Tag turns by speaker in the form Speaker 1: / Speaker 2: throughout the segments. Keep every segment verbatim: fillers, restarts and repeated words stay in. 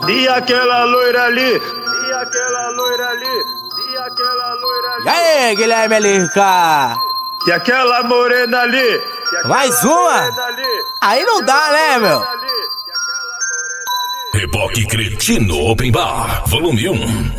Speaker 1: E aquela loira ali, e aquela loira ali, e aquela loira ali.
Speaker 2: E aí, Guilherme Elica?
Speaker 1: E aquela morena ali.
Speaker 2: Mais uma? Aí não dá, né, meu?
Speaker 3: Reboque Cretino Open Bar, volume um.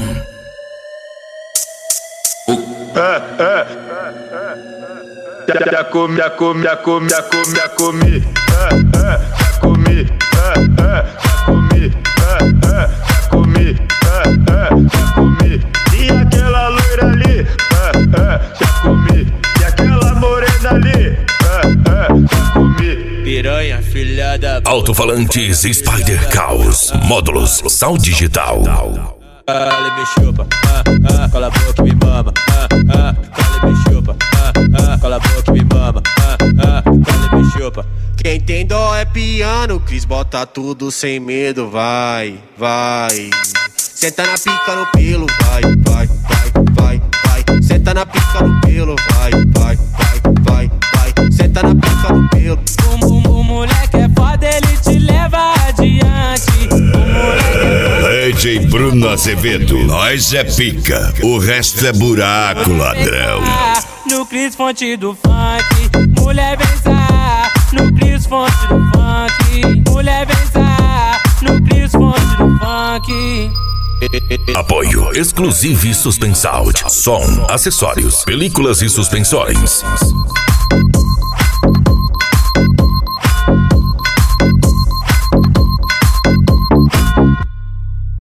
Speaker 1: É, é. Já, já comi, já comi, já comi, já comi, já comi. É, é, já comi. É, é, já comi. É, é, já comi. É, é, já comi. E aquela loira ali. É, é, já comi. E aquela morena ali. É, é, já comi.
Speaker 2: Piranha, filha da...
Speaker 3: Alto-falantes Spider Caos, módulos, sal digital.
Speaker 2: Cala e me chupa, ah, ah, cala a boca e me mama, ah, ah, cala e me chupa, ah, ah, cala a boca e me mama, ah, ah, cala e me chupa. Quem tem dó é piano, Cris bota tudo sem medo, vai, vai. Senta na pica no pelo, vai, vai, vai, vai, vai. Senta na pica no pelo, vai, vai, vai, vai, vai. Senta na pica no pelo. O, o, o moleque é foda, ele te leva adiante. O moleque é foda.
Speaker 4: D J Bruno Azevedo, nós é pica, o resto é buraco, ladrão.
Speaker 2: No Cris Fonte do funk, mulher vença. No Cris Fonte do funk, mulher vença. No Cris Fonte do funk.
Speaker 3: Apoio exclusivo e Suspensound. Som, acessórios, películas e suspensões.